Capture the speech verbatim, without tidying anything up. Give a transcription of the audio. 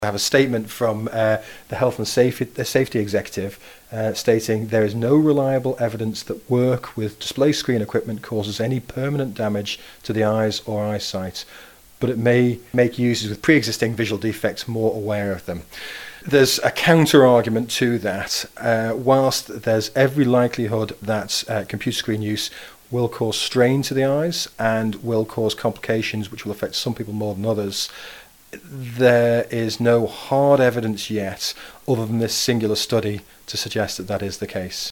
I have a statement from uh, the Health and Safety, the Safety Executive uh, stating there is no reliable evidence that work with display screen equipment causes any permanent damage to the eyes or eyesight, but it may make users with pre-existing visual defects more aware of them. There's a counter-argument to that. Uh, whilst there's every likelihood that uh, computer screen use will cause strain to the eyes and will cause complications which will affect some people more than others, there is no hard evidence yet, other than this singular study, to suggest that that is the case.